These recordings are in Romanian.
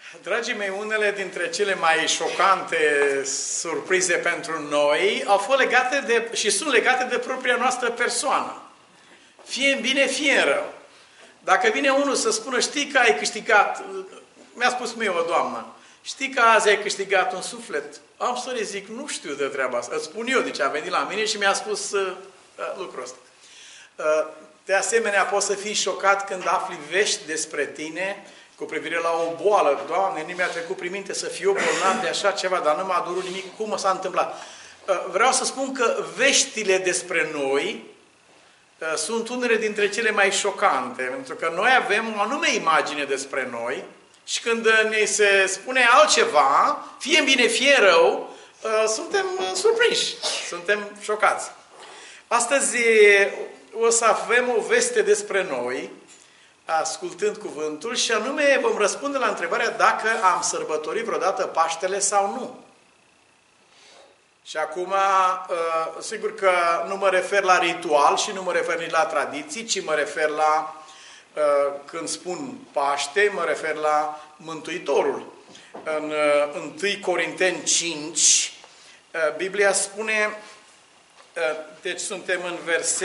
Dragii mei, unele dintre cele mai șocante surprize pentru noi au fost legate și sunt legate de propria noastră persoană. Fie în bine, fie în rău. Dacă vine unul să spună, știi că ai câștigat, mi-a spus mie o doamnă, știi că azi ai câștigat un suflet? Am să le zic, nu știu de treaba asta. Îți spun eu, deci a venit la mine și mi-a spus lucrul ăsta. De asemenea, poți să fii șocat când afli vești despre tine cu privire la o boală. Doamne, nu mi-a trecut prin minte să fiu bolnav de așa ceva, dar nu m-a durut nimic. Cum s-a întâmplat? Vreau să spun că veștile despre noi sunt unele dintre cele mai șocante, pentru că noi avem o anume imagine despre noi și când ne se spune altceva, fie în bine, fie în rău, suntem surprinși, suntem șocați. Astăzi o să avem o veste despre noi, ascultând cuvântul, și anume vom răspunde la întrebarea dacă am sărbătorit vreodată Paștele sau nu. Și acum, sigur că nu mă refer la ritual și nu mă refer nici la tradiții, ci mă refer la, când spun Paște, mă refer la Mântuitorul. În 1 Corinteni 5, Biblia spune, deci suntem în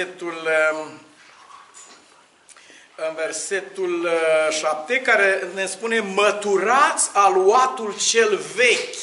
versetul 7, care ne spune, măturați aluatul cel vechi.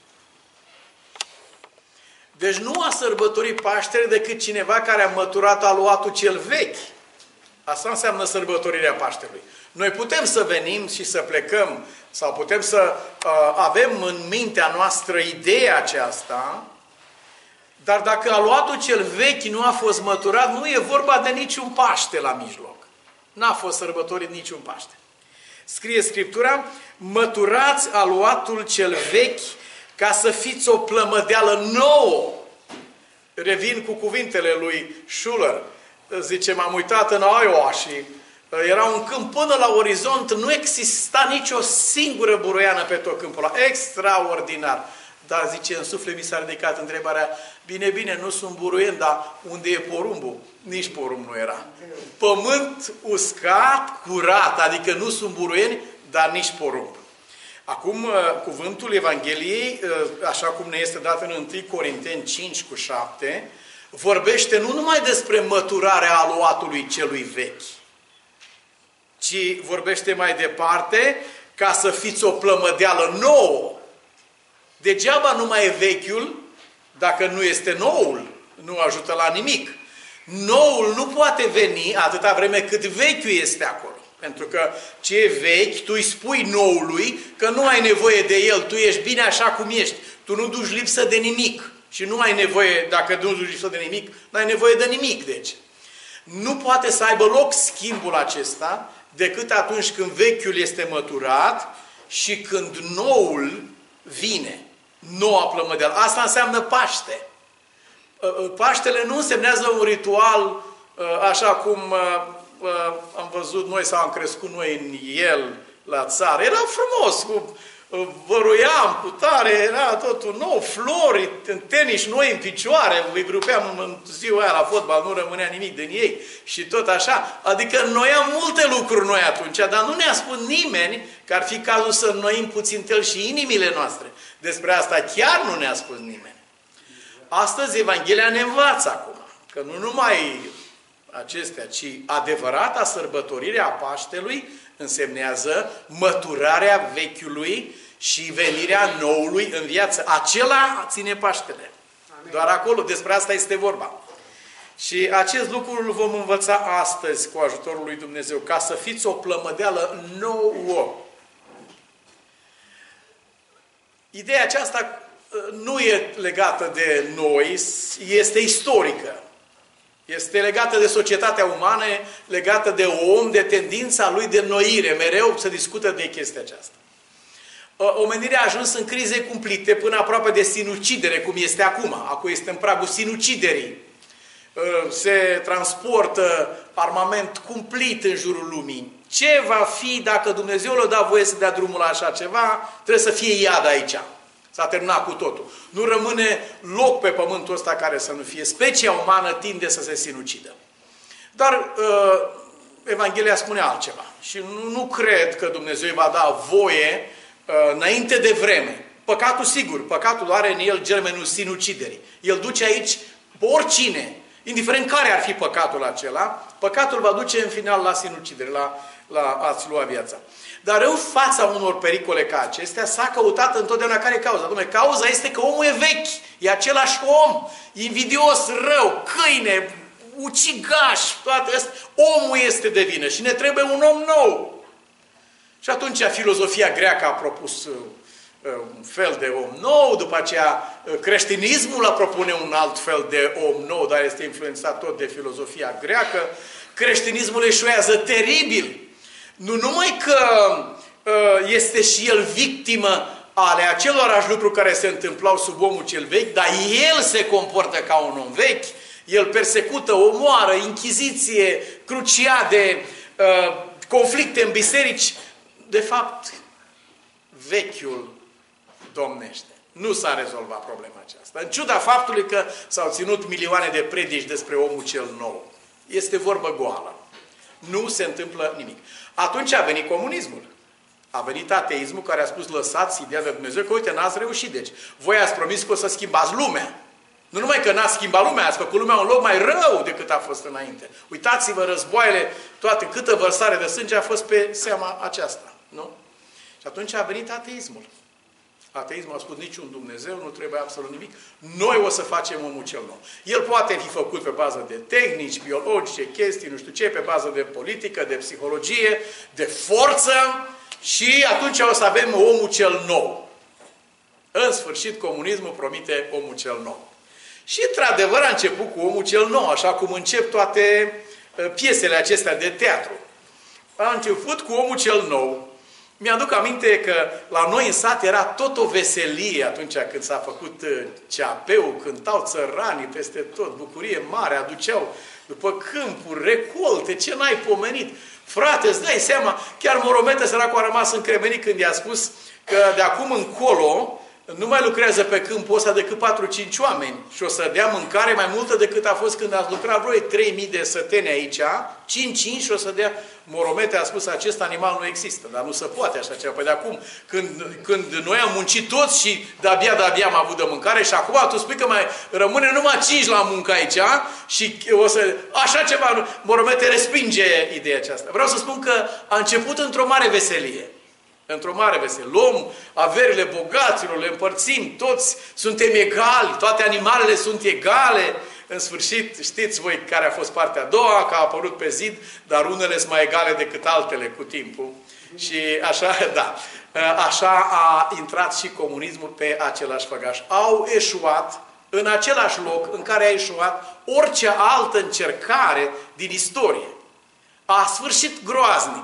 Deci nu a sărbătorit Paștele decât cineva care a măturat aluatul cel vechi. Asta înseamnă sărbătorirea Paștelui. Noi putem să venim și să plecăm, sau putem să avem în mintea noastră ideea aceasta, dar dacă aluatul cel vechi nu a fost măturat, nu e vorba de niciun Paște la mijloc. N-a fost sărbătorit niciun Paște. Scrie Scriptura, măturați aluatul cel vechi ca să fiți o plămădeală nouă. Revin cu cuvintele lui Schuller. Zice, m-am uitat în Iowa și era un câmp până la orizont, nu exista nicio singură buruiană pe tot câmpul ăla. Extraordinar. Dar, zice, în suflet mi s-a ridicat întrebarea, bine, nu sunt buruieni, dar unde e porumbul? Nici porumb nu era. Pământ uscat, curat, adică nu sunt buruieni, dar nici porumb. Acum, cuvântul Evangheliei, așa cum ne este dat în 1 Corinteni 5 cu 7, vorbește nu numai despre măturarea aluatului celui vechi, ci vorbește mai departe ca să fiți o plămădeală nouă. Degeaba nu mai e vechiul dacă nu este noul. Nu ajută la nimic. Noul nu poate veni atâta vreme cât vechiul este acolo. Pentru că ce e vechi, tu îi spui noului că nu ai nevoie de el, tu ești bine așa cum ești. Tu nu duci lipsă de nimic. Și nu ai nevoie, dacă nu duci lipsă de nimic, nu ai nevoie de nimic, deci. Nu poate să aibă loc schimbul acesta decât atunci când vechiul este măturat și când noul vine. Noua plămădeală. Asta înseamnă Paște. Paștele nu însemnează un ritual așa cum am văzut noi sau am crescut noi în el la țară. Era frumos, văruiam cu tare, era totul nou, flori, tenis noi în picioare, îi rupeam în ziua aia la fotbal, nu rămânea nimic din ei și tot așa. Adică noi am multe lucruri noi atunci, dar nu ne-a spus nimeni că ar fi cazul să înnoim puțin tel și inimile noastre. Despre asta chiar nu ne-a spus nimeni. Astăzi Evanghelia ne învață acum că nu numai acestea, ci adevărata sărbătorire a Paștelui însemnează măturarea vechiului și venirea noului în viață. Acela ține Paștele. Amin. Doar acolo, despre asta este vorba. Și acest lucru îl vom învăța astăzi cu ajutorul lui Dumnezeu, ca să fiți o plămădeală nouă. Ideea aceasta nu e legată de noi, este istorică. Este legată de societatea umană, legată de om, de tendința lui de înnoire. Mereu se discută de chestia aceasta. Omenirea a ajuns în crize cumplite până aproape de sinucidere, cum este acum. Acum este în pragul sinuciderii. Se transportă armament cumplit în jurul lumii. Ce va fi dacă Dumnezeu le-a dat voie să dea drumul la așa ceva? Trebuie să fie iad aici. S-a terminat cu totul. Nu rămâne loc pe pământul ăsta care să nu fie. Specia umană tinde să se sinucidă. Dar Evanghelia spune altceva. Și nu cred că Dumnezeu îi va da voie înainte de vreme. Păcatul, sigur, păcatul are în el germenul sinuciderii. El duce aici pe oricine, indiferent care ar fi păcatul acela, păcatul va duce în final la sinucidere, la a-ți lua viața. Dar în fața unor pericole ca acestea s-a căutat întotdeauna care e cauza. Dom'le, cauza este că omul e vechi, e același om, invidios, rău, câine, ucigaș, toate astea. Omul este de vină și ne trebuie un om nou. Și atunci filozofia greacă a propus un fel de om nou, după aceea creștinismul a propune un alt fel de om nou, dar este influențat tot de filozofia greacă. Creștinismul eșuează teribil. Nu numai că este și el victimă ale acelorași lucruri care se întâmplau sub omul cel vechi, dar el se comportă ca un om vechi, el persecută, omoară, închiziție, cruciade, conflicte în biserici. De fapt, vechiul domnește. Nu s-a rezolvat problema aceasta. În ciuda faptului că s-au ținut milioane de predici despre omul cel nou. Este vorbă goală. Nu se întâmplă nimic. Atunci a venit comunismul. A venit ateismul care a spus lăsați ideea de Dumnezeu că uite, n-ați reușit. Deci, voi ați promis că o să schimbați lumea. Nu numai că n-ați schimbat lumea, ați făcut lumea un loc mai rău decât a fost înainte. Uitați-vă, războaiele, toate, câtă vărsare de sânge a fost pe seama aceasta. Nu? Și atunci a venit ateismul. Ateismul a spus niciun Dumnezeu, nu trebuie absolut nimic. Noi o să facem omul cel nou. El poate fi făcut pe bază de tehnici, biologice, chestii, nu știu ce, pe bază de politică, de psihologie, de forță și atunci o să avem omul cel nou. În sfârșit, comunismul promite omul cel nou. Și într-adevăr a început cu omul cel nou, așa cum încep toate piesele acestea de teatru. A început cu omul cel nou. Mi-aduc aminte că la noi în sat era tot o veselie atunci când s-a făcut CAP-ul, cântau țăranii peste tot, bucurie mare, aduceau după câmpuri, recolte, ce n-ai pomenit. Frate, îți dai seama, chiar Moromete săracul a rămas încremenit când i-a spus că de acum încolo nu mai lucrează pe câmpul ăsta decât 4-5 oameni și o să dea mâncare mai multă decât a fost când ați lucrat voi 3000 de săteni aici, 5 și o să dea. Moromete a spus, acest animal nu există, dar nu se poate așa ceva. Păi de acum, când noi am muncit toți și de-abia am avut de mâncare și acum tu spui că mai rămâne numai 5 la muncă aici și o să... Așa ceva, Moromete respinge ideea aceasta. Vreau să spun că a început într-o mare veselie. Într-o mare veselie. Luăm averile bogaților, le împărțim, toți suntem egali, toate animalele sunt egale. În sfârșit, știți voi care a fost partea a doua, că a apărut pe zid, dar unele sunt mai egale decât altele cu timpul. Și așa, da, așa a intrat și comunismul pe același făgaș. Au eșuat în același loc în care a eșuat orice altă încercare din istorie. A sfârșit groaznic.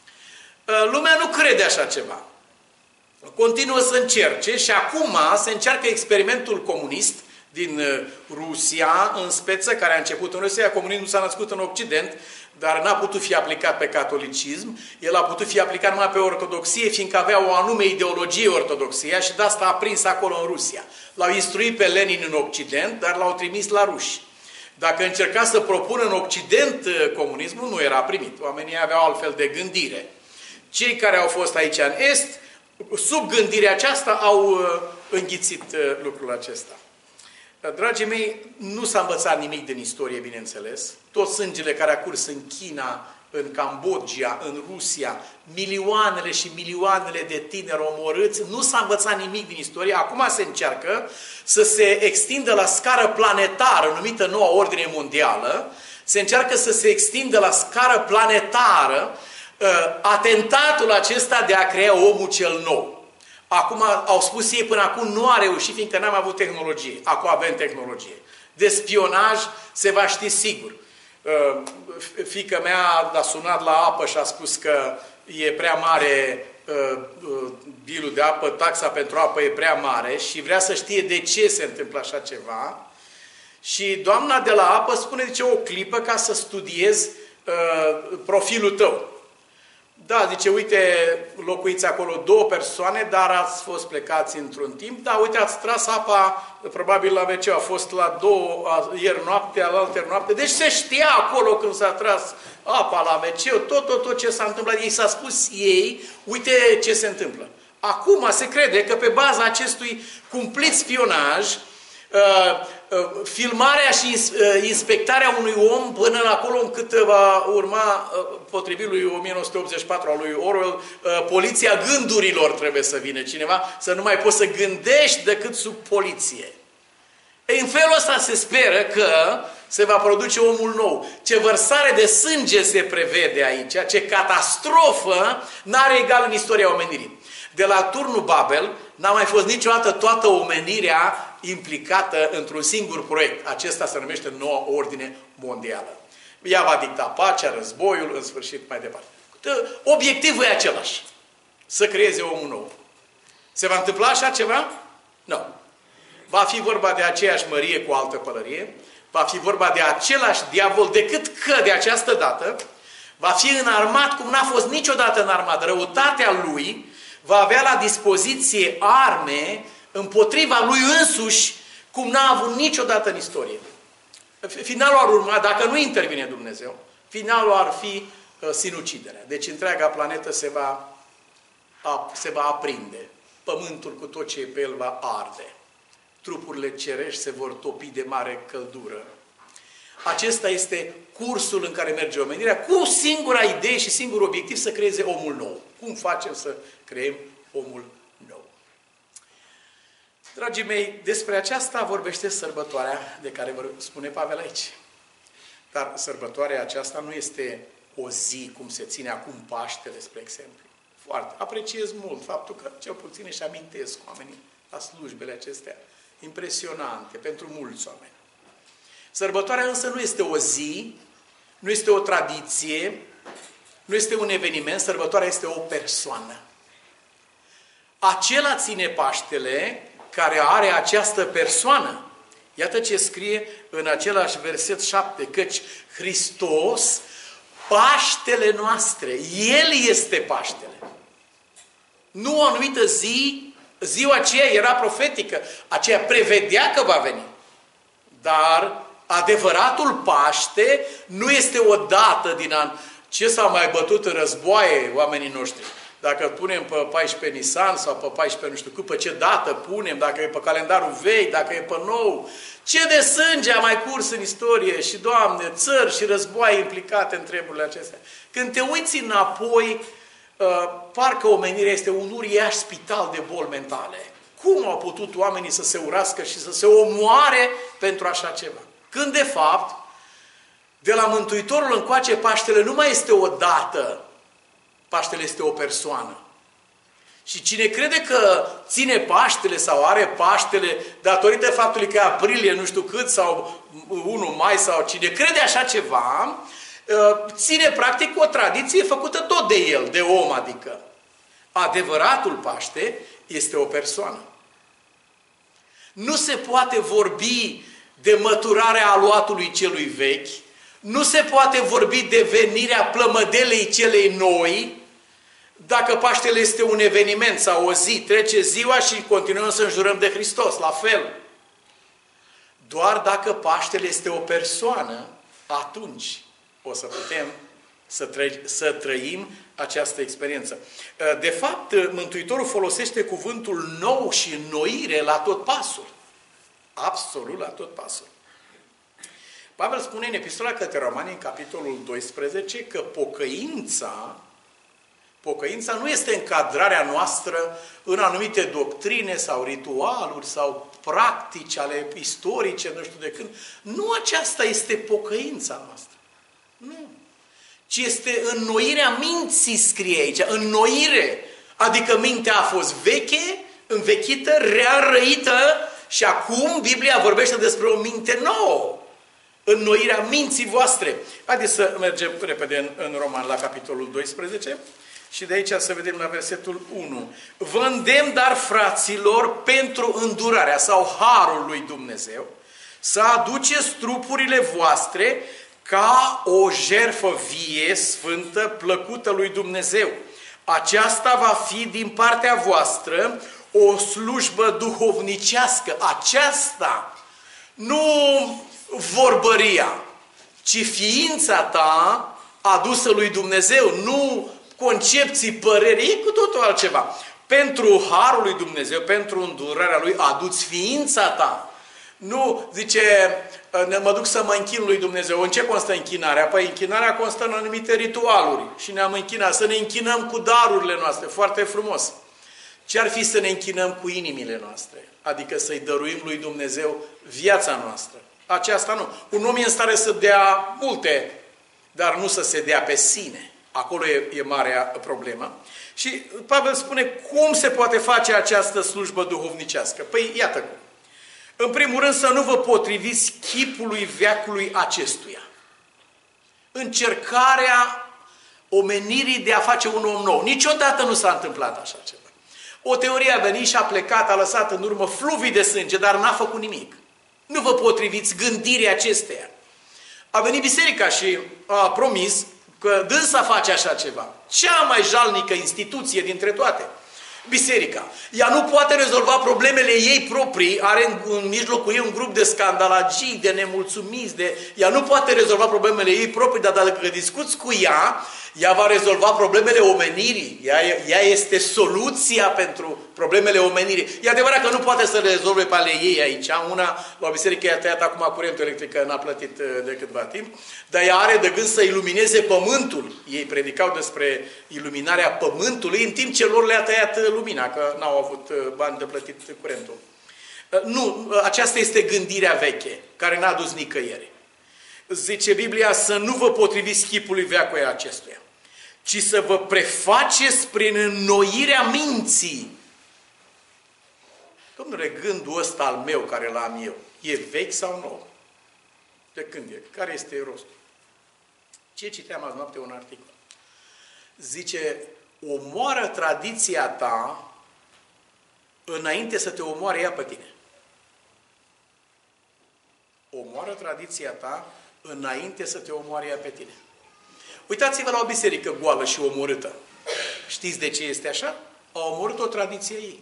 Lumea nu crede așa ceva. Continuă să încerce și acum se încearcă experimentul comunist din Rusia, în speță, care a început în Rusia. Comunismul s-a născut în Occident, dar n-a putut fi aplicat pe catolicism. El a putut fi aplicat numai pe ortodoxie, fiindcă avea o anume ideologie ortodoxia și de asta a prins acolo în Rusia. L-au instruit pe Lenin în Occident, dar l-au trimis la ruși. Dacă încerca să propună în Occident comunismul, nu era primit. Oamenii aveau altfel de gândire. Cei care au fost aici în Est, sub gândirea aceasta, au înghițit lucrul acesta. Dragii mei, nu s-a învățat nimic din istorie, bineînțeles. Tot sângele care a curs în China, în Cambodgia, în Rusia, milioanele și milioanele de tineri omorâți, nu s-a învățat nimic din istorie. Acum se încearcă să se extindă la scară planetară, numită Noua Ordine Mondială, se încearcă să se extindă la scară planetară atentatul acesta de a crea omul cel nou. Acum, au spus ei, până acum nu a reușit, fiindcă n-am avut tehnologie. Acum avem tehnologie. De spionaj se va ști sigur. Fiica mea a sunat la apă și a spus că e prea mare bilul de apă, taxa pentru apă e prea mare și vrea să știe de ce se întâmplă așa ceva. Și doamna de la apă spune, zice, o clipă ca să studiez profilul tău. Da, zice, uite, locuiți acolo 2 persoane, dar ați fost plecați într-un timp. Da, uite, ați tras apa, probabil la WC, a fost la 2 ieri noapte, alaltă noapte. Deci se știa acolo când s-a tras apa la WC, tot ce s-a întâmplat. Ei s-a spus ei, uite ce se întâmplă. Acum se crede că pe baza acestui cumplit spionaj, filmarea și inspectarea unui om până acolo încât va urma, potrivit lui 1984 al lui Orwell, poliția gândurilor trebuie să vină cineva, să nu mai poți să gândești decât sub poliție. Ei, în felul ăsta se speră că se va produce omul nou. Ce vărsare de sânge se prevede aici, ce catastrofă n-are egal în istoria omenirii. De la turnul Babel n-a mai fost niciodată toată omenirea implicată într-un singur proiect. Acesta se numește Noua Ordine Mondială. Ea va dicta pacea, războiul, în sfârșit, mai departe. Obiectivul e același. Să creeze omul nou. Se va întâmpla așa ceva? Nu. Va fi vorba de aceeași mărie cu altă pălărie, va fi vorba de același diavol, decât că de această dată va fi înarmat cum n-a fost niciodată înarmat. Răutatea lui va avea la dispoziție arme împotriva lui însuși, cum n-a avut niciodată în istorie. Finalul ar urma, dacă nu intervine Dumnezeu, finalul ar fi sinuciderea. Deci întreaga planetă se va aprinde. Pământul cu tot ce e pe el va arde. Trupurile cerești se vor topi de mare căldură. Acesta este cursul în care merge omenirea, cu singura idee și singur obiectiv să creeze omul nou. Cum facem să creăm omul nou? Dragii mei, despre aceasta vorbește sărbătoarea de care vă spune Pavel aici. Dar sărbătoarea aceasta nu este o zi cum se ține acum Paștele, spre exemplu. Foarte. Apreciez mult faptul că cel puțin își amintesc oamenii la slujbele acestea impresionante pentru mulți oameni. Sărbătoarea însă nu este o zi, nu este o tradiție, nu este un eveniment, sărbătoarea este o persoană. Acela ține Paștele care are această persoană. Iată ce scrie în același verset 7, căci Hristos, Paștele noastre, El este Paștele. Nu o anumită zi, ziua aceea era profetică, aceea prevedea că va veni. Dar adevăratul Paște nu este o dată din an. Ce s-a mai bătut în războaie oamenii noștri? Dacă punem pe 14 Nisan sau pe 14 nu știu cât, pe ce dată punem, dacă e pe calendarul vechi, dacă e pe nou. Ce de sânge a mai curs în istorie și, Doamne, țări și războaie implicate în treburile acestea. Când te uiți înapoi, parcă omenirea este un uriaș spital de boli mentale. Cum au putut oamenii să se urască și să se omoare pentru așa ceva? Când, de fapt, de la Mântuitorul încoace, Paștele nu mai este o dată. Paștele este o persoană. Și cine crede că ține Paștele sau are Paștele datorită faptului că e aprilie nu știu cât sau 1 mai sau cine crede așa ceva, ține practic o tradiție făcută tot de el, de om adică. Adevăratul Paște este o persoană. Nu se poate vorbi de măturarea aluatului celui vechi, nu se poate vorbi de venirea plămădelei celei noi, dacă Paștele este un eveniment sau o zi, trece ziua și continuăm să înjurăm de Hristos, la fel. Doar dacă Paștele este o persoană, atunci o să putem să trăim această experiență. De fapt, Mântuitorul folosește cuvântul nou și înnoire la tot pasul. Absolut la tot pasul. Pavel spune în Epistola către Romani, în capitolul 12, că pocăința nu este încadrarea noastră în anumite doctrine sau ritualuri sau practici ale istorice, nu știu de când. Nu aceasta este pocăința noastră. Nu. Ci este înnoirea minții, scrie aici. Înnoire. Adică mintea a fost veche, învechită, rearăită și acum Biblia vorbește despre o minte nouă. Înnoirea minții voastre. Haideți să mergem repede în Roman la capitolul 12 și de aici să vedem la versetul 1. Vă îndemn, dar, fraților, pentru îndurarea sau harul lui Dumnezeu, să aduceți trupurile voastre ca o jertfă vie, sfântă, plăcută lui Dumnezeu. Aceasta va fi din partea voastră o slujbă duhovnicească. Aceasta, nu vorbăria, ci ființa ta adusă lui Dumnezeu, nu concepții, păreri, e cu totul altceva. pentru harul lui Dumnezeu, pentru îndurarea lui, adu-ți ființa ta. Nu, zice, mă duc să mă închin lui Dumnezeu. În ce constă închinarea? Păi închinarea constă în anumite ritualuri. Și ne-am închinat. Să ne închinăm cu darurile noastre. Foarte frumos. Ce ar fi să ne închinăm cu inimile noastre? Adică să-i dăruim lui Dumnezeu viața noastră. Aceasta nu. Un om e în stare să dea multe, dar nu să se dea pe sine. Acolo e marea problemă. Și Pavel spune cum se poate face această slujbă duhovnicească. Păi iată cum. În primul rând să nu vă potriviți chipului veacului acestuia. Încercarea omenirii de a face un om nou. Niciodată nu s-a întâmplat așa ceva. O teorie a venit și a plecat, a lăsat în urmă fluvii de sânge, dar n-a făcut nimic. Nu vă potriviți gândirii acesteia. A venit biserica și a promis că dânsa face așa ceva. Cea mai jalnică instituție dintre toate. Biserica. Ea nu poate rezolva problemele ei proprii, are în mijlocul ei un grup de scandalagii, de nemulțumiți, ea nu poate rezolva problemele ei proprii, dar dacă discuți cu ea, ea va rezolva problemele omenirii. Ea este soluția pentru problemele omenirii. E adevărat că nu poate să le rezolve pe ale ei aici. Una, la o biserică i-a tăiat acum curentul electric, că n-a plătit de câtva timp, dar ea are de gând să ilumineze pământul. Ei predicau despre iluminarea pământului, în timp ce lor le-a tăiat lumina, că n-au avut bani de plătit curentul. Nu, aceasta este gândirea veche, care n-a dus nicăieri. Zice Biblia să nu vă potriviți chipului veacului acestuia, ci să vă prefaceți prin înnoirea minții. Domnule, gândul ăsta al meu care l-am eu, e vechi sau nou? De când e? Care este rostul? Ce citeam azi noapte un articol? Zice, omoară tradiția ta înainte să te omoare ea pe tine. Omoară tradiția ta înainte să te omoare ea pe tine. Uitați-vă la o biserică goală și omorâtă. Știți de ce este așa? A omorât o tradiție ei.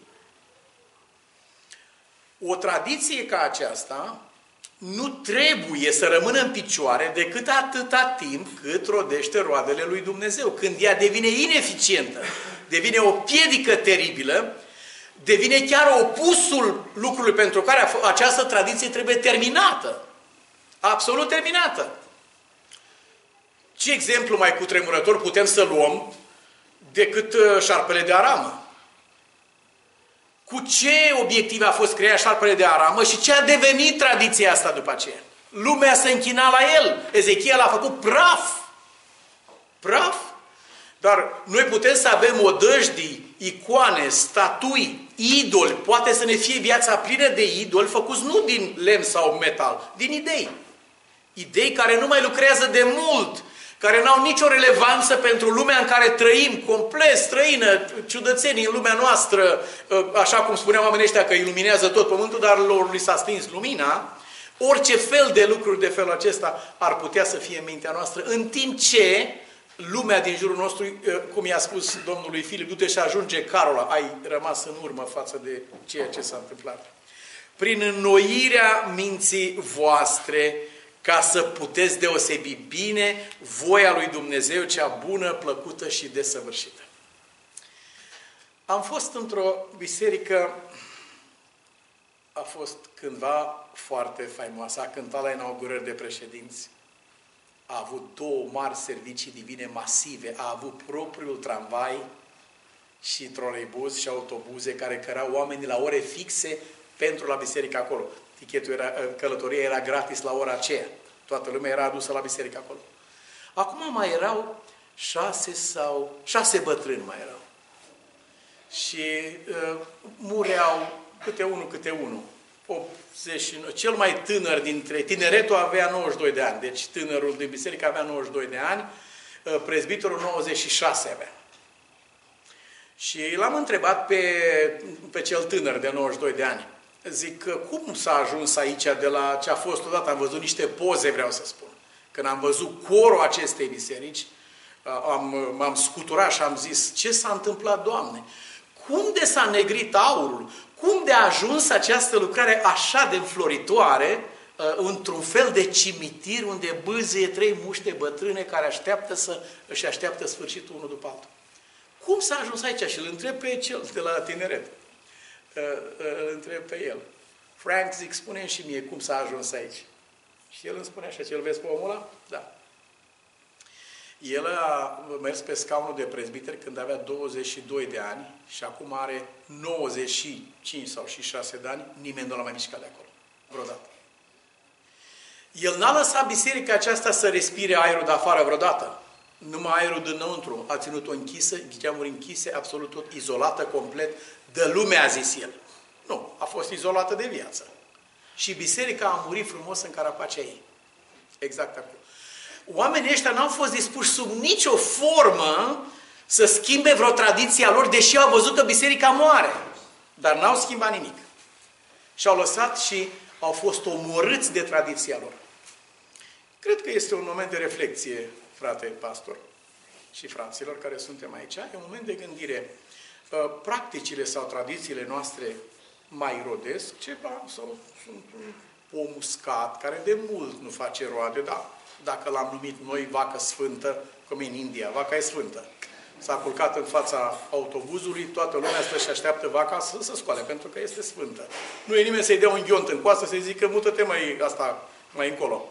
O tradiție ca aceasta nu trebuie să rămână în picioare decât atâta timp cât rodește roadele lui Dumnezeu. Când ea devine ineficientă, devine o piedică teribilă, devine chiar opusul lucrului pentru care această tradiție trebuie terminată. Absolut terminată. Ce exemplu mai cutremurător putem să luăm decât șarpele de aramă? Cu ce obiectiv a fost creat șarpele de aramă și ce a devenit tradiția asta după aceea? Lumea se închina la el. Ezechiel a făcut praf. Praf. Dar noi putem să avem odăjdii, icoane, statui, idoli. Poate să ne fie viața plină de idoli făcuți nu din lemn sau metal, din idei. Idei care nu mai lucrează de mult, care n-au nicio relevanță pentru lumea în care trăim, complet străină, ciudățenii în lumea noastră, așa cum spuneau oamenii ăștia că iluminează tot pământul, dar lor li s-a stins lumina. Orice fel de lucruri de felul acesta ar putea să fie în mintea noastră, în timp ce lumea din jurul nostru, cum i-a spus domnului Filip, du-te și ajunge carul ăla, ai rămas în urmă față de ceea ce s-a întâmplat. Prin înnoirea minții voastre, ca să puteți deosebi bine voia lui Dumnezeu, cea bună, plăcută și desăvârșită. Am fost într-o biserică, a fost cândva foarte faimoasă, a cântat la inaugurări de președinți, a avut două mari servicii divine masive, a avut propriul tramvai și troleibuz și autobuze care cărau oamenii la ore fixe pentru la biserică acolo. Tichetul călătoria era gratis la ora aceea. Toată lumea era adusă la biserică acolo. Acum mai erau 6 bătrâni mai erau. Și mureau câte unul. 89. Cel mai tânăr dintre... Tineretul avea 92 de ani. Deci tânărul din biserică avea 92 de ani. Prezbiterul 96 avea. Și l-am întrebat pe cel tânăr de 92 de ani. Zic, cum s-a ajuns aici de la ce a fost odată? Am văzut niște poze, vreau să spun. Când am văzut corul acestei biserici, m-am scuturat și am zis, ce s-a întâmplat, Doamne? Cum de s-a negrit aurul? Cum de a ajuns această lucrare așa de înfloritoare într-un fel de cimitir unde bâzie 3 muște bătrâne care își așteaptă sfârșitul unul după altul? Cum s-a ajuns aici? Și îl întreb pe cel de la tineret. Îl întreb pe el. Frank, zic, spune-mi și mie cum s-a ajuns aici. Și el îmi spune așa, ce-l vezi pe omul ăla? Da. El a mers pe scaunul de prezbiter când avea 22 de ani și acum are 95 sau și 6 de ani, nimeni nu l-a mai mișcat de acolo. Vreodată. El n-a lăsat biserica aceasta să respire aerul de afară vreodată. Numai aerul dinăuntru a ținut-o închisă, geamuri închise, absolut tot izolată, complet, de lume, a zis el. Nu, a fost izolată de viață. Și biserica a murit frumos în carapacea ei. Exact acolo. Oamenii ăștia n-au fost dispuși sub nicio formă să schimbe vreo tradiție a lor, deși au văzut că biserica moare. Dar n-au schimbat nimic. Și au lăsat și au fost omorâți de tradiția lor. Cred că este un moment de reflexie, frate pastor și fraților care suntem aici. E un moment de gândire. Practicile sau tradițiile noastre mai rodesc ceva sau sunt un pom uscat care de mult nu face roade, dar dacă l-am numit noi vacă sfântă, cum e în India, vaca e sfântă. S-a culcat în fața autobuzului, toată lumea stă și așteaptă vaca să se scoale, pentru că este sfântă. Nu e nimeni să-i dea un ghiont în coastă, să-i zică, mută-te mai încolo.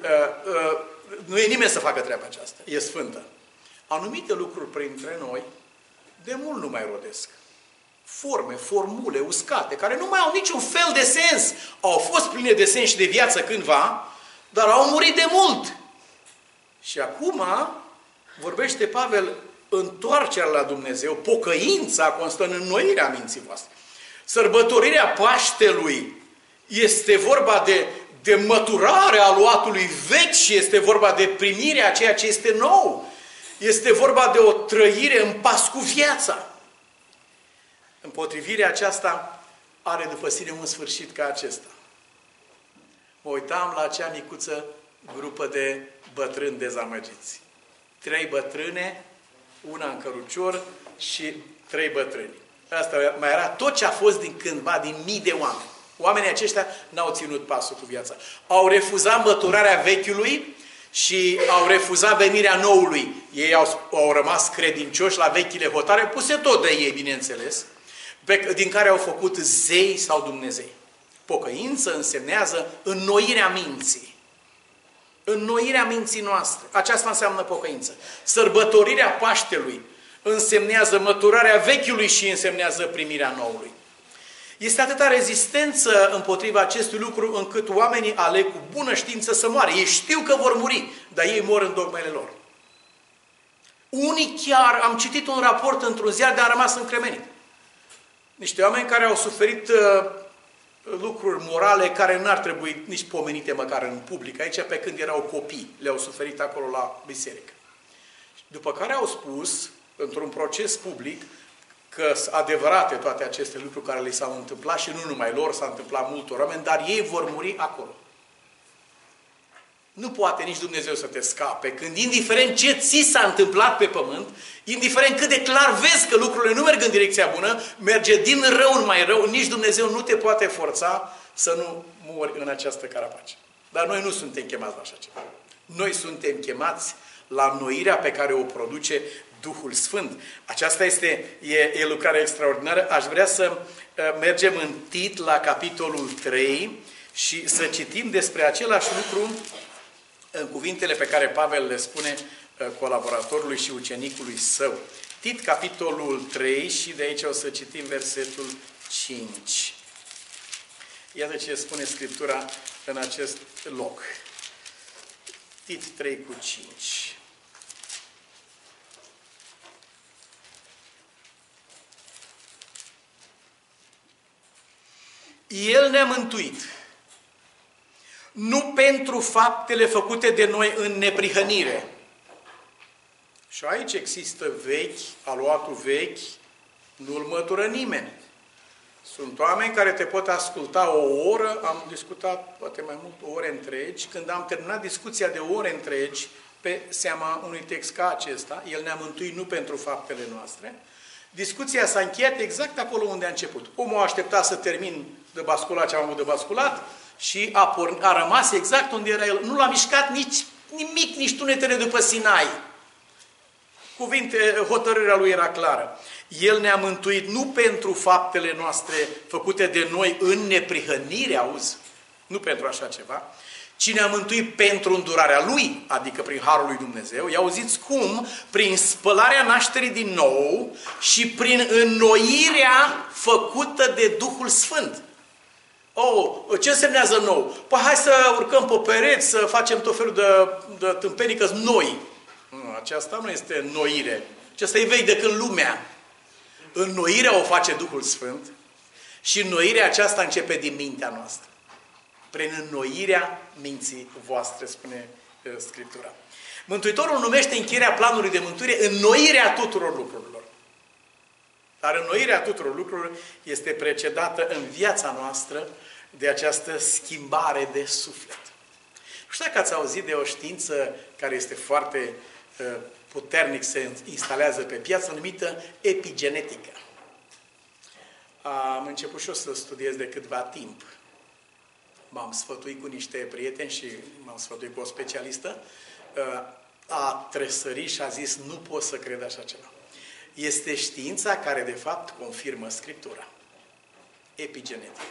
Nu e nimeni să facă treaba aceasta. E sfântă. Anumite lucruri printre noi, de mult nu mai rodesc. Forme, formule, uscate, care nu mai au niciun fel de sens. Au fost pline de sens și de viață cândva, dar au murit de mult. Și acum vorbește Pavel, întoarcerea la Dumnezeu, pocăința constă în înnoirea minții voastre. Sărbătorirea Paștelui este vorba de măturarea aluatului vechi și este vorba de primirea a ceea ce este nou. Este vorba de o trăire în pas cu viața. Împotrivirea aceasta are după sine un sfârșit ca acesta. Mă uitam la acea micuță grupă de bătrâni dezamăgiți. 3 bătrâne, una în cărucior și 3 bătrâni. Asta mai era tot ce a fost din cândva, din mii de oameni. Oamenii aceștia n-au ținut pasul cu viața. Au refuzat măturarea vechiului și au refuzat venirea noului. Ei au rămas credincioși la vechile hotare, puse tot de ei, bineînțeles, din care au făcut zei sau Dumnezei. Pocăință însemnează înnoirea minții. Înnoirea minții noastre. Aceasta înseamnă pocăință. Sărbătorirea Paștelui însemnează măturarea vechiului și însemnează primirea noului. Este atâta rezistență împotriva acestui lucru încât oamenii aleg cu bună știință să moară. Ei știu că vor muri, dar ei mor în dogmele lor. Unii chiar, am citit un raport într-un ziar, dar am rămas încremenit. Niște oameni care au suferit lucruri morale care n-ar trebui nici pomenite măcar în public. Aici, pe când erau copii, le-au suferit acolo la biserică. După care au spus, într-un proces public, că sunt adevărate toate aceste lucruri care li s-au întâmplat și nu numai lor, s-a întâmplat multor oameni, dar ei vor muri acolo. Nu poate nici Dumnezeu să te scape când, indiferent ce ți s-a întâmplat pe pământ, indiferent cât de clar vezi că lucrurile nu merg în direcția bună, merge din rău în mai rău, nici Dumnezeu nu te poate forța să nu mori în această carapace. Dar noi nu suntem chemați la așa ceva. Noi suntem chemați la înnoirea pe care o produce Duhul Sfânt. Aceasta e lucrarea extraordinară. Aș vrea să mergem în Tit la capitolul 3 și să citim despre același lucru în cuvintele pe care Pavel le spune colaboratorului și ucenicului său. Tit, capitolul 3 și de aici o să citim versetul 5. Iată ce spune Scriptura în acest loc. Tit 3 cu 5. El ne-a mântuit, nu pentru faptele făcute de noi în neprihănire. Și aici există vechi, aluatul vechi, nu-l mătură nimeni. Sunt oameni care te pot asculta o oră, am discutat poate mai mult ore întregi, când am terminat discuția de ore întregi pe seama unui text ca acesta, El ne-a mântuit nu pentru faptele noastre, discuția s-a încheiat exact acolo unde a început. Omul a așteptat să termin de basculat ce am avut de basculat și a rămas exact unde era el. Nu l-a mișcat nici nimic, nici tunetele după Sinai. Hotărârea lui era clară. El ne-a mântuit nu pentru faptele noastre făcute de noi în neprihănire, auzi? Nu pentru așa ceva, ci ne-a mântuit pentru îndurarea Lui, adică prin Harul lui Dumnezeu. I auziți cum? Prin spălarea nașterii din nou și prin înnoirea făcută de Duhul Sfânt. Ce însemnează nou? Păi hai să urcăm pe pereți, să facem tot felul de tâmpenii, că noi. Aceasta nu este înnoire. Aceasta e vechi de când lumea. Înnoirea o face Duhul Sfânt și înnoirea aceasta începe din mintea noastră. Prin înnoirea minții voastre, spune Scriptura. Mântuitorul numește încheierea planului de mântuire înnoirea tuturor lucrurilor. Dar înnoirea tuturor lucrurilor este precedată în viața noastră de această schimbare de suflet. Nu știu dacă ați auzit de o știință care este foarte puternic se instalează pe piață, numită epigenetică. Am început și eu să studiez de câtva timp. M-am sfătuit cu niște prieteni și m-am sfătuit cu o specialistă. A tresărit și a zis, nu pot să cred așa ceva. Este știința care, de fapt, confirmă Scriptura. Epigenetică.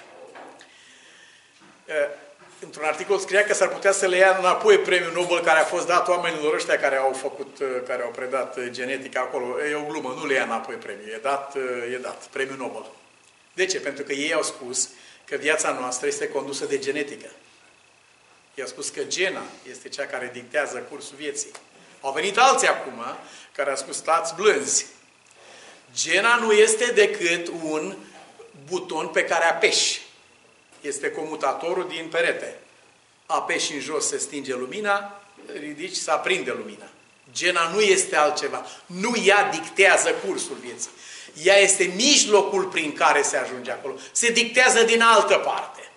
Într-un articol scria că s-ar putea să le ia înapoi premiul Nobel care a fost dat oamenilor ăștia care au predat genetica acolo. E o glumă, nu le ia înapoi premiul. E dat premiul Nobel. De ce? Pentru că ei au spus că viața noastră este condusă de genetică. Ei au spus că gena este cea care dictează cursul vieții. Au venit alții acum care au spus, stați blânzi. Gena nu este decât un buton pe care apeși. Este comutatorul din perete. Apeși în jos, se stinge lumina, ridici, se aprinde lumina. Gena nu este altceva. Nu ea dictează cursul vieții. Ea este mijlocul prin care se ajunge acolo. Se dictează din altă parte.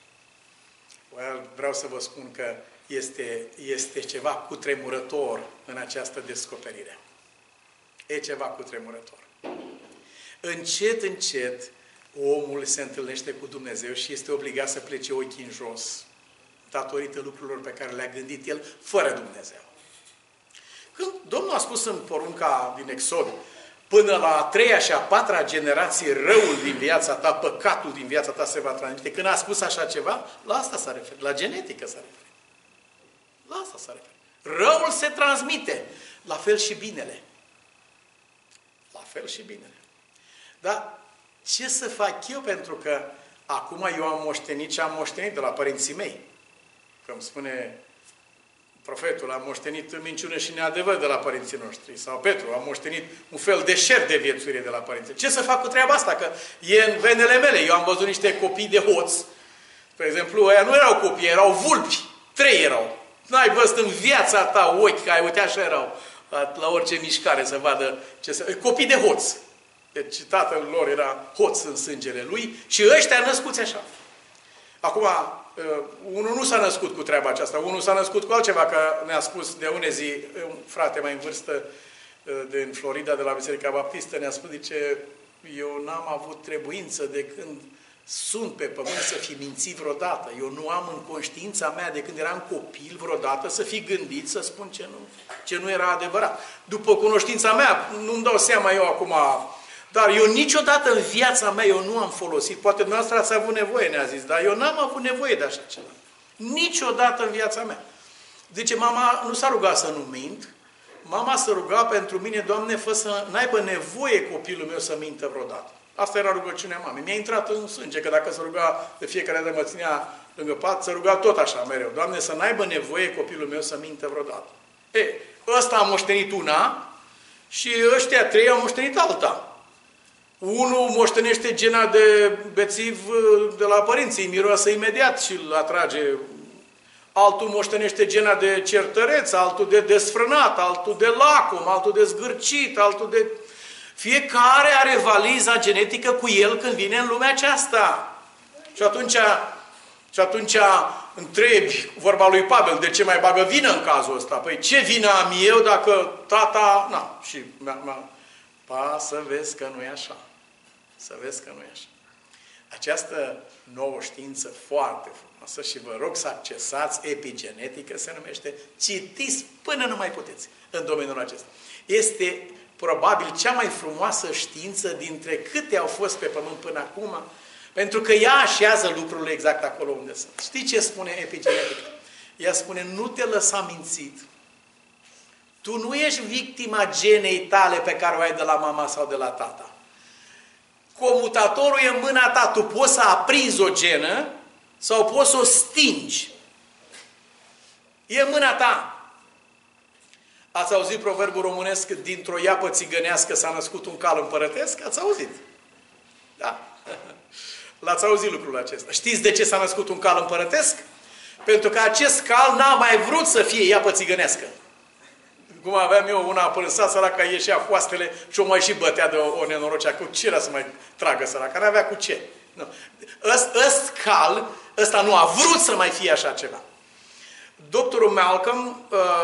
Vreau să vă spun că este ceva cutremurător în această descoperire. E ceva cutremurător. Încet, încet, omul se întâlnește cu Dumnezeu și este obligat să plece ochii în jos, datorită lucrurilor pe care le-a gândit el, fără Dumnezeu. Când Domnul a spus în porunca din Exod, până la a treia și a patra generație, răul din viața ta, păcatul din viața ta se va transmite. Când a spus așa ceva, la asta s-a referit, la genetică s-a referit. La asta s-a referit. Răul se transmite, la fel și binele. La fel și binele. Dar ce să fac eu? Pentru că acum eu am moștenit ce am moștenit de la părinții mei. Că îmi spune profetul, am moștenit minciună și neadevăr de la părinții noștri. Sau Petru, am moștenit un fel de șer de viețuire de la părinții. Ce să fac cu treaba asta? Că e în venele mele. Eu am văzut niște copii de hoți. Spre exemplu, ăia nu erau copii, erau vulpi. 3 erau. N-ai văzut în viața ta ochi, că ai uite așa erau. La orice mișcare să vadă ce să... Copii de hoți. Deci tatăl lor era hoț în sângele lui și ăștia născuți așa. Acum, unul nu s-a născut cu treaba aceasta, unul s-a născut cu altceva, că ne-a spus de une zi, un frate mai în vârstă din Florida, de la Biserica Baptistă, ne-a spus, zice, eu n-am avut trebuință de când sunt pe pământ să fi mințit vreodată. Eu nu am în conștiința mea de când eram copil vreodată să fi gândit să spun ce nu era adevărat. După cunoștința mea, nu-mi dau seama eu acum... Dar eu niciodată în viața mea eu nu am folosit, poate dumneavoastră ați avut nevoie, ne-a zis, dar eu n-am avut nevoie de așa ceva. Niciodată în viața mea. Zice, mama nu s-a rugat să nu mint, mama s-a rugat pentru mine, Doamne, fă să n-aibă nevoie copilul meu să mintă vreodată. Asta era rugăciunea mamei. Mi-a intrat în sânge, că dacă se ruga de fiecare dată mă ținea lângă pat, se ruga tot așa mereu. Doamne, să n-aibă nevoie copilul meu să mintă vreodată. Ăsta a moștenit una și ăștia 3 au moștenit alta. Unul moștenește gena de bețiv de la părinții, miroase imediat și îl atrage. Altul moștenește gena de certăreț, altul de desfrânat, altul de lacom, altul de zgârcit, altul de... Fiecare are valiza genetică cu el când vine în lumea aceasta. Și atunci întrebi, vorba lui Pavel, de ce mai bagă vină în cazul ăsta? Păi ce vină am eu dacă tata... Na, și să vezi că nu e așa. Să vezi că nu e așa. Această nouă știință foarte frumoasă frumoasă și vă rog să accesați epigenetică, se numește, citiți până nu mai puteți în domeniul acesta. Este probabil cea mai frumoasă știință dintre câte au fost pe pământ până acum, pentru că ea așează lucrurile exact acolo unde sunt. Știi ce spune epigenetica? Ea spune, nu te lăsa mințit. Tu nu ești victima genei tale pe care o ai de la mama sau de la tata. Comutatorul e în mâna ta. Tu poți să aprinzi o genă sau poți să o stingi. E în mâna ta. Ați auzit proverbul românesc, dintr-o iapă țigănească s-a născut un cal împărătesc? Ați auzit? Da. L-ați auzit lucrul acesta. Știți de ce s-a născut un cal împărătesc? Pentru că acest cal n-a mai vrut să fie iapă țigănească. Cum aveam eu una apărânsat, săraca ieșea coastele și o mai și bătea de o nenorocea. Cu ce era să mai tragă săraca? N-avea cu ce. Nu. Cal, ăsta nu a vrut să mai fie așa ceva. Doctorul Malcolm,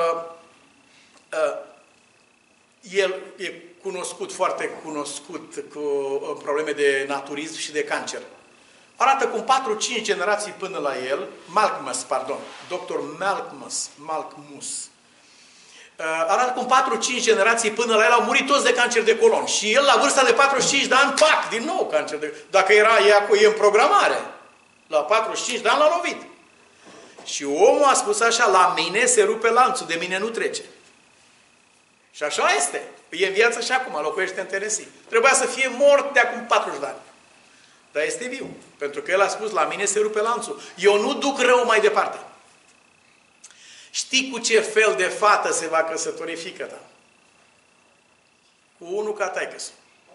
el e cunoscut, foarte cunoscut cu probleme de naturism și de cancer. Arată cum 4-5 generații până la el, Dr. Malcolmus, arată cum 4-5 generații până la el au murit toți de cancer de colon. Și el, la vârsta de 45 de ani, pac, din nou cancer de... Dacă e în programare, la 45 de ani l-a lovit. Și omul a spus așa, la mine se rupe lanțul, de mine nu trece. Și așa este. E în viață și acum, locuiește în Tennessee. Trebuia să fie mort de acum 40 de ani. Dar este viu. Pentru că el a spus, la mine se rupe lanțul. Eu nu duc rău mai departe. Știi cu ce fel de fată se va căsători fiica ta? Cu unul ca taică-su.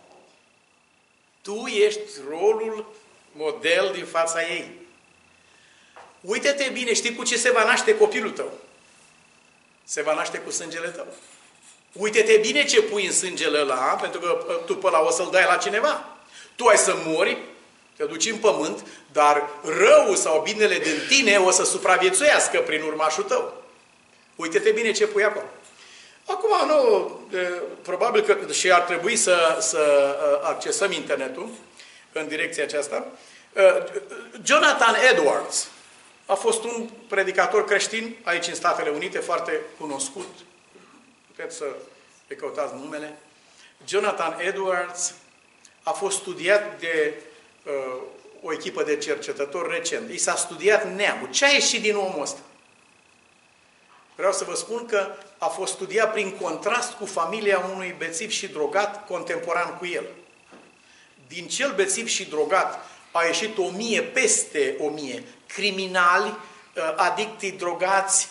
Tu ești rolul model din fața ei. Uite-te bine, știi cu ce se va naște copilul tău? Se va naște cu sângele tău. Uite-te bine ce pui în sângele ăla, pentru că tu pe ăla o să-l dai la cineva. Tu ai să mori, te duci în pământ, dar răul sau binele din tine o să supraviețuiască prin urmașul tău. Uite-te bine ce pui acolo. Acum, nu, probabil că și ar trebui să accesăm internetul în direcția aceasta. Jonathan Edwards a fost un predicator creștin aici în Statele Unite, foarte cunoscut. Puteți să le căutați numele. Jonathan Edwards a fost studiat de o echipă de cercetători recent. I s-a studiat neamul. Ce a ieșit din omul ăsta? Vreau să vă spun că a fost studiat prin contrast cu familia unui bețiv și drogat contemporan cu el. Din cel bețiv și drogat a ieșit 1000, peste 1000, criminali, adicti, drogați,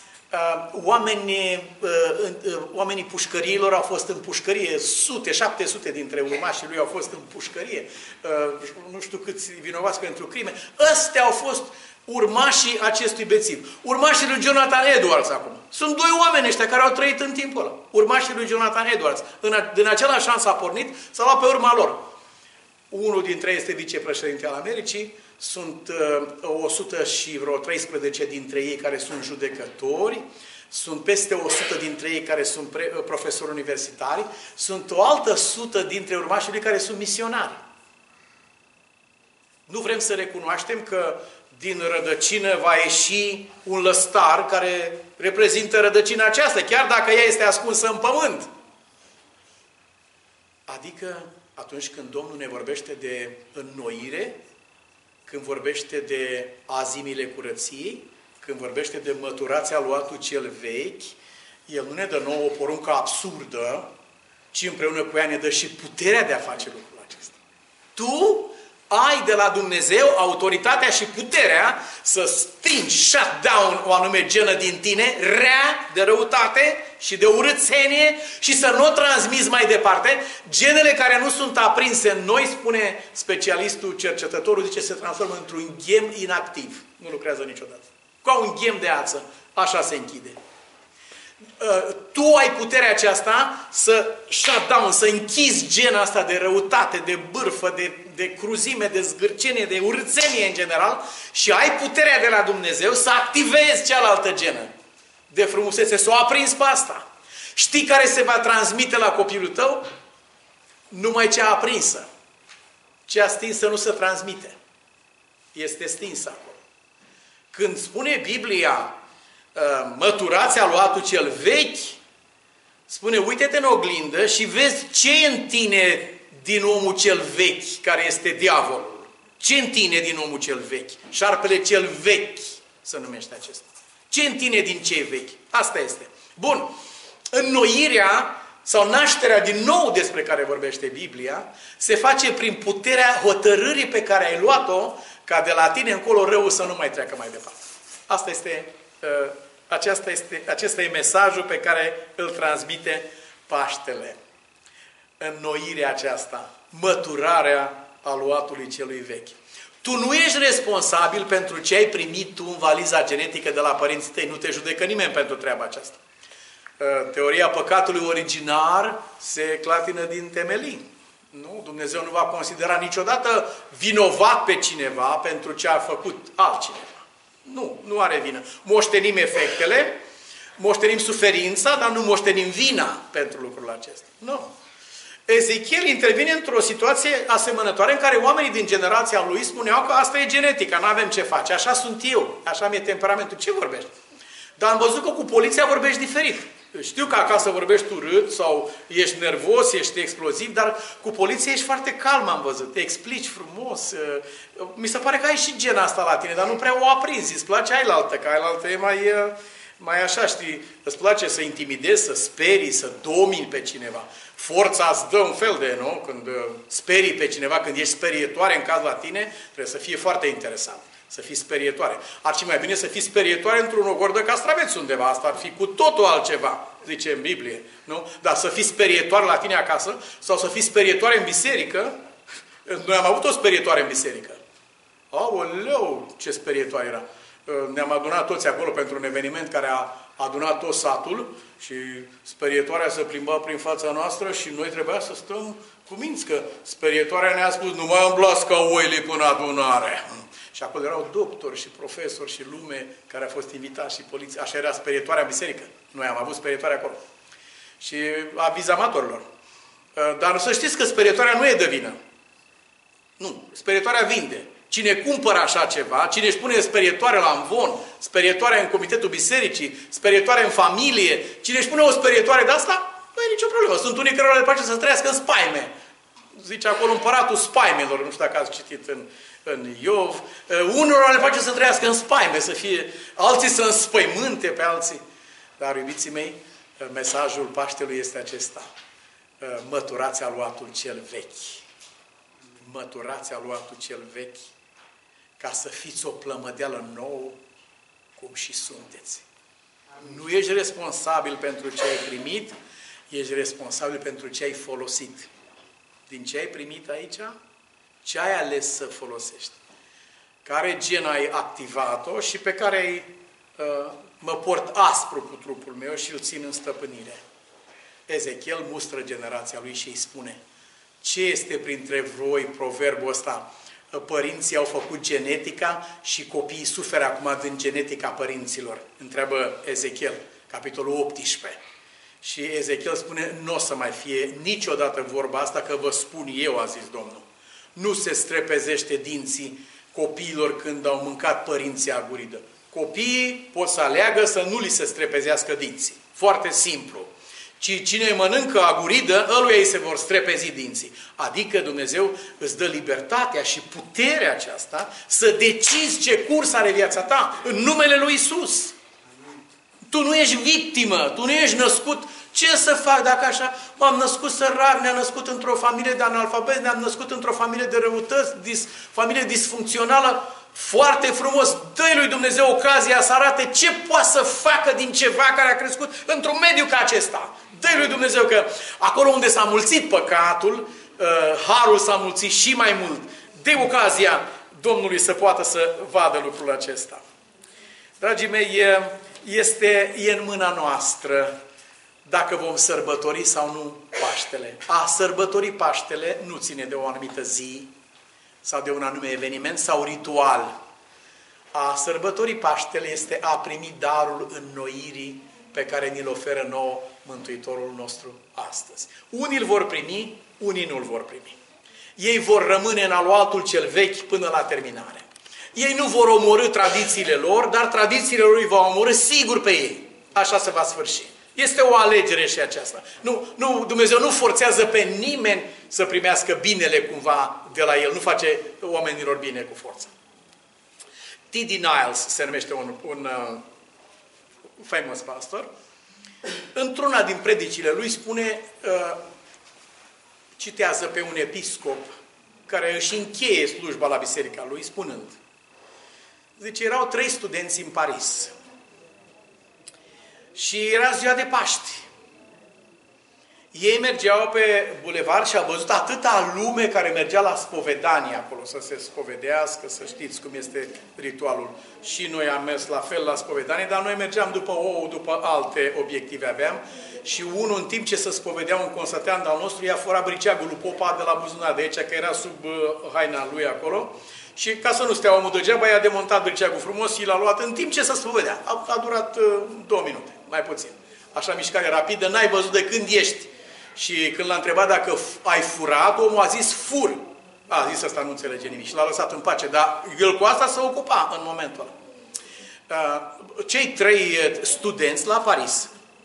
oamenii pușcăriilor au fost în pușcărie, 700 dintre urmașii lui au fost în pușcărie, nu știu câți vinovați pentru crime. Ăstea au fost urmașii acestui bețiv. Urmașii lui Jonathan Edwards acum. Sunt doi oameni ăștia care au trăit în timpul ăla. Urmașii lui Jonathan Edwards. Din același an s-a pornit, s-a luat pe urma lor. Unul dintre ei este vicepreședinte al Americii, sunt 113 dintre ei care sunt judecători, sunt peste 100 dintre ei care sunt profesori universitari, sunt o altă 100 dintre urmașii lui care sunt misionari. Nu vrem să recunoaștem că din rădăcină va ieși un lăstar care reprezintă rădăcina aceasta, chiar dacă ea este ascunsă în pământ. Adică atunci când Domnul ne vorbește de înnoire, când vorbește de azimile curăției, când vorbește de măturați aluatul cel vechi, El nu ne dă nouă o poruncă absurdă, ci împreună cu ea ne dă și puterea de a face lucrul acesta. Tu ai de la Dumnezeu autoritatea și puterea să stingi, shut down o anume genă din tine, rea, de răutate și de urâțenie și să nu o transmiți mai departe. Genele care nu sunt aprinse în noi, spune specialistul, cercetătorul, zice, se transformă într-un ghem inactiv. Nu lucrează niciodată. Ca un ghem de ață. Așa se închide. Tu ai puterea aceasta să shut down, să închizi gena asta de răutate, de bârfă, de cruzime, de zgârcenie, de urțenie în general și ai puterea de la Dumnezeu să activezi cealaltă genă de frumusețe, să o aprinzi pe asta. Știi care se va transmite la copilul tău? Numai cea aprinsă. Cea stinsă nu se transmite. Este stinsă acolo. Când spune Biblia măturați aluatul cel vechi, spune, uite-te în oglindă și vezi ce în tine din omul cel vechi, care este diavolul. Ce în tine din omul cel vechi? Șarpele cel vechi se numește acesta. Ce în tine din cei vechi? Asta este. Bun. Înnoirea sau nașterea din nou despre care vorbește Biblia se face prin puterea hotărârii pe care ai luat-o ca de la tine încolo răul să nu mai treacă mai departe. Acesta e mesajul pe care îl transmite Paștele. Înnoirea aceasta, măturarea aluatului celui vechi. Tu nu ești responsabil pentru ce ai primit tu în valiza genetică de la părinții tăi. Nu te judecă nimeni pentru treaba aceasta. Teoria păcatului originar se clatină din temelii. Nu? Dumnezeu nu va considera niciodată vinovat pe cineva pentru ce a făcut altcineva. Nu are vină. Moștenim efectele, moștenim suferința, dar nu moștenim vina pentru lucrul acesta. Nu. Ezechiel intervine într-o situație asemănătoare în care oamenii din generația lui spuneau că asta e genetica, nu avem ce face, așa sunt eu, așa mi-e temperamentul. Ce vorbești? Dar am văzut că cu poliția vorbești diferit. Știu că acasă vorbești urât sau ești nervos, ești exploziv, dar cu poliția ești foarte calm, am văzut. Te explici frumos. Mi se pare că ai și gena asta la tine, dar nu prea o aprinzi. Îți place ailaltă, că ailaltă e mai așa, știi? Îți place să intimidezi, să sperii, să domini pe cineva. Forța îți dă un fel de, nu? Când sperii pe cineva, când ești sperietoare în caz la tine, trebuie să fie foarte interesant. Să fii sperietoare. Ar fi mai bine să fii sperietoare într-un ogor de castraveți undeva. Asta ar fi cu totul altceva, zice în Biblie. Nu? Dar să fii sperietoare la tine acasă sau să fii sperietoare în biserică. Noi am avut o sperietoare în biserică. Aoleu, ce sperietoare era! Ne-am adunat toți acolo pentru un eveniment care a adunat tot satul și sperietoarea se plimba prin fața noastră și noi trebuia să stăm cu minți, că sperietoarea ne-a spus nu mai umblați ca oile până adunare. Și acolo erau doctori și profesori și lume care a fost invitat și poliție. Așa era sperietoarea în biserică. Noi am avut sperietoare acolo. Și aviz amatorilor. Dar să știți că sperietoarea nu e de vină. Nu. Sperietoarea vinde. Cine cumpără așa ceva, cine își pune sperietoare la amvon, sperietoare în comitetul bisericii, sperietoare în familie, cine își pune o sperietoare de asta, nu e nicio problemă. Sunt unii care le place să trăiască în spaime. Zice acolo împăratul spaimelor, nu știu dacă ați citit în Iov. Unora le place să trăiască în spaime, să fie, alții să înspăimânte pe alții. Dar, iubiții mei, mesajul Paștelui este acesta. Măturați aluatul cel vechi. Măturați aluatul cel vechi ca să fiți o plămădeală nouă cum și sunteți. Nu ești responsabil pentru ce ai primit, ești responsabil pentru ce ai folosit. Din ce ai primit aici, ce ai ales să folosești. Care gen ai activat-o și pe care mă port aspru cu trupul meu și îl țin în stăpânire. Ezechiel mustră generația lui și îi spune: ce este printre voi proverbul ăsta? Părinții au făcut genetica și copiii suferă acum din genetica părinților. Întreabă Ezechiel, capitolul 18. Și Ezechiel spune, nu o să mai fie niciodată vorba asta, că vă spun eu, a zis Domnul. Nu se strepezește dinții copiilor când au mâncat părinții aguridă. Copiii pot să aleagă să nu li se strepezească dinții. Foarte simplu. Ci cine mănâncă aguridă, ăluia îi se vor strepezi dinții. Adică Dumnezeu îți dă libertatea și puterea aceasta să decizi ce curs are viața ta în numele lui Isus. Tu nu ești victimă, tu nu ești născut. Ce să fac dacă așa? M-am născut sărac, ne-am născut într-o familie de analfabeti, ne-am născut într-o familie de răutăți, familie disfuncțională. Foarte frumos, dă-i lui Dumnezeu ocazia să arate ce poate să facă din ceva care a crescut într-un mediu ca acesta. Dă-i lui Dumnezeu că acolo unde s-a mulțit păcatul, harul s-a mulțit și mai mult. Dă ocazia Domnului să poată să vadă lucrul acesta. Dragii mei, e în mâna noastră dacă vom sărbători sau nu Paștele. A sărbători Paștele nu ține de o anumită zi sau de un anume eveniment sau ritual. A sărbători Paștele este a primi darul înnoirii pe care ni-l oferă nouă Mântuitorul nostru astăzi. Unii îl vor primi, unii nu îl vor primi. Ei vor rămâne în aluatul cel vechi până la terminare. Ei nu vor omorî tradițiile lor, dar tradițiile lor îi vor omorî sigur pe ei. Așa se va sfârși. Este o alegere și aceasta. Dumnezeu nu forțează pe nimeni să primească binele cumva de la El. Nu face oamenilor bine cu forța. T.D. Niles se numește un famous pastor. Într-una din predicile lui spune, citează pe un episcop care își încheie slujba la biserica lui, spunând, zice, erau 3 studenți în Paris și era ziua de Paști. Ei mergeau pe bulevard și au văzut atâta lume care mergea la spovedanie acolo, să se spovedească, să știți cum este ritualul. Și noi am mers la fel la spovedanie, dar noi mergeam după ou, după alte obiective aveam. Și unul, în timp ce se spovedea un consătean al nostru, i-a furat briceagul lui popa de la buzunar de aici, că era sub haina lui acolo. Și ca să nu stea omul degeaba, i-a demontat briceagul frumos și l-a luat în timp ce se spovedea. A durat 2 minute, mai puțin. Așa mișcare rapidă, n-ai văzut de când ești. Și când l-a întrebat dacă ai furat, omul a zis fur. A zis ăsta nu înțelege nimic și l-a lăsat în pace. Dar el cu asta se ocupa în momentul ăla. Cei 3 studenți la Paris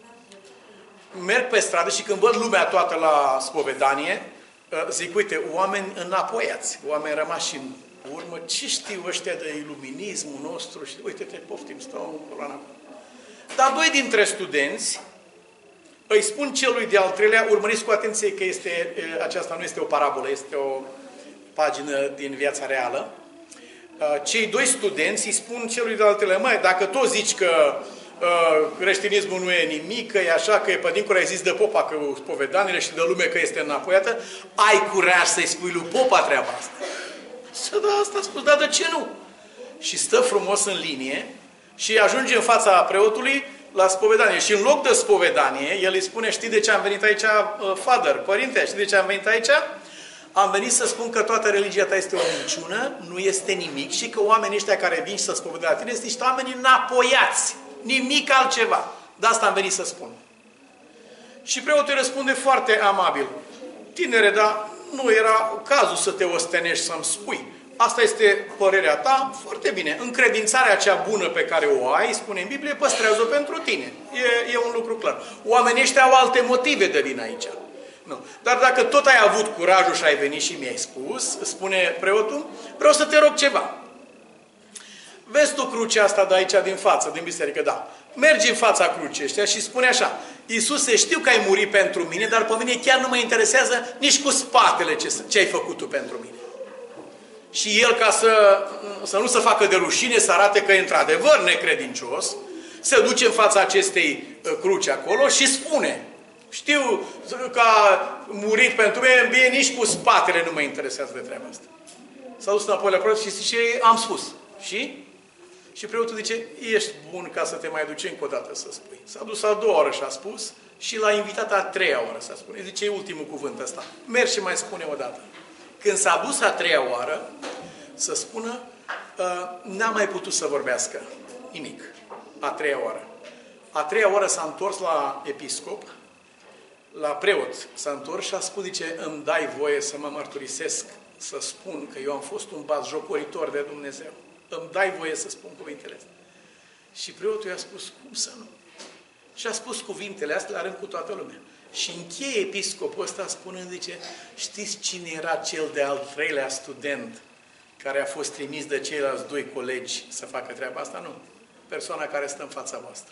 merg pe stradă și când văd lumea toată la spovedanie, zic, uite, oameni înapoiați, oameni rămași în urmă, ce știu ăștia de iluminismul nostru? Și uite-te, poftim, stau în coloana. Dar 2 dintre studenți îi spun celui de-al 3-lea, urmăriți cu atenție că aceasta nu este o parabolă, este o pagină din viața reală. Cei 2 studenți îi spun celui de-al 3-lea, măi, dacă tu zici că creștinismul nu e nimic, că e așa, că e pe dincolo, ai zis de popa că spovedanile și de lume că este înapoiată, ai curaj să-i spui lui popa treaba asta. Să da, asta a spus, dar de ce nu? Și stă frumos în linie și ajunge în fața preotului la spovedanie. Și în loc de spovedanie, el îi spune, știi de ce am venit aici, father, părinte, știi de ce am venit aici? Am venit să spun că toată religia ta este o minciună, nu este nimic și că oamenii ăștia care vin și să spovedea la tine sunt niște oameni înapoiați. Nimic altceva. De asta am venit să spun. Și preotul răspunde foarte amabil. Tinere, dar nu era cazul să te ostenești să-mi spui. Asta este părerea ta, foarte bine. Încredințarea cea bună pe care o ai, spune în Biblie, păstrează-o pentru tine. E un lucru clar. Oamenii ăștia au alte motive de vin aici. Nu. Dar dacă tot ai avut curajul și ai venit și mi-ai spus, spune preotul, vreau să te rog ceva. Vezi tu crucea asta de aici din față, din biserică, da. Mergi în fața crucii ăștia și spune așa, Iisuse, știu că ai murit pentru mine, dar pe mine chiar nu mă interesează nici cu spatele ce ai făcut tu pentru mine. Și el, ca să nu se facă de rușine, să arate că e într-adevăr necredincios, se duce în fața acestei cruci acolo și spune, știu că a murit pentru mine, nici cu spatele nu mă interesează de treaba asta. S-a dus înapoi la preot și zice, am spus. Și? Și preotul zice, ești bun ca să te mai duci încă o dată să spui. S-a dus a 2-a oară și a spus și l-a invitat a 3-a oară să spune. Zice, e ultimul cuvânt ăsta. Mergi și mai spune o dată. Când s-a dus a 3-a oară să spună, n-a mai putut să vorbească nimic. A 3-a oară. A 3-a oară s-a întors la episcop, la preot s-a întors și a spus, zice, îmi dai voie să mă mărturisesc, să spun că eu am fost un batjocoritor de Dumnezeu. Îmi dai voie să spun cuvintele astea. Și preotul i-a spus, cum să nu? Și a spus cuvintele astea la rând cu toată lumea. Și încheie episcopul ăsta spunând, zice, știți cine era cel de-al 3-lea student care a fost trimis de ceilalți 2 colegi să facă treaba asta? Nu. Persoana care stă în fața voastră.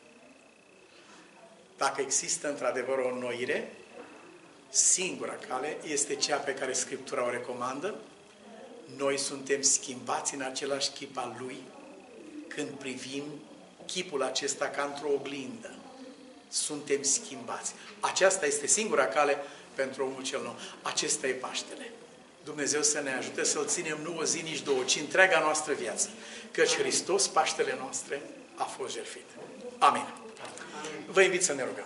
Dacă există într-adevăr o înnoire, singura cale este cea pe care Scriptura o recomandă. Noi suntem schimbați în același chip al Lui când privim chipul acesta ca într-o oglindă. Suntem schimbați. Aceasta este singura cale pentru omul cel nou. Acesta e Paștele. Dumnezeu să ne ajute să-L ținem nu o zi, nici 2, ci întreaga noastră viață. Căci Hristos, Paștele noastre, a fost jertfit. Amin. Vă invit să ne rugăm.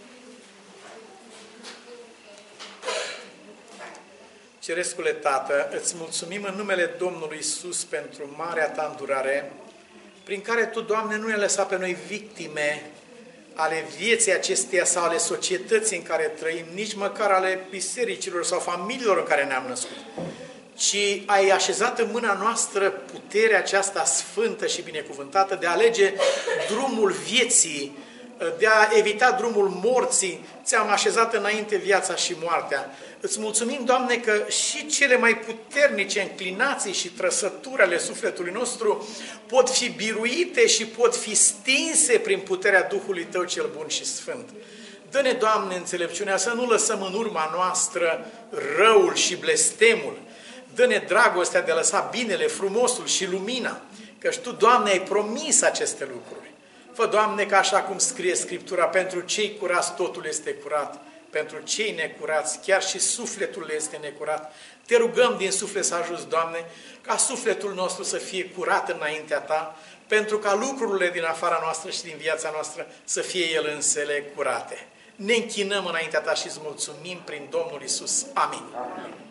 Cerescule Tată, îți mulțumim în numele Domnului Iisus pentru marea ta îndurare, prin care Tu, Doamne, nu ne lăsa pe noi victime ale vieții acesteia sau ale societății în care trăim, nici măcar ale bisericilor sau familiilor în care ne-am născut, ci ai așezat în mâna noastră puterea aceasta sfântă și binecuvântată de a alege drumul vieții, de a evita drumul morții. Ți-am așezat înainte viața și moartea. Îți mulțumim, Doamne, că și cele mai puternice înclinații și trăsături ale sufletului nostru pot fi biruite și pot fi stinse prin puterea Duhului Tău cel bun și sfânt. Dă-ne, Doamne, înțelepciunea să nu lăsăm în urma noastră răul și blestemul. Dă-ne dragostea de a lăsa binele, frumosul și lumina, căci Tu, Doamne, ai promis aceste lucruri. Fă, Doamne, că așa cum scrie Scriptura, pentru cei curați totul este curat, pentru cei necurați chiar și sufletul este necurat. Te rugăm din suflet să ajuți, Doamne, ca sufletul nostru să fie curat înaintea Ta, pentru ca lucrurile din afara noastră și din viața noastră să fie ele însele curate. Ne închinăm înaintea Ta și îți mulțumim prin Domnul Iisus. Amin. Amin.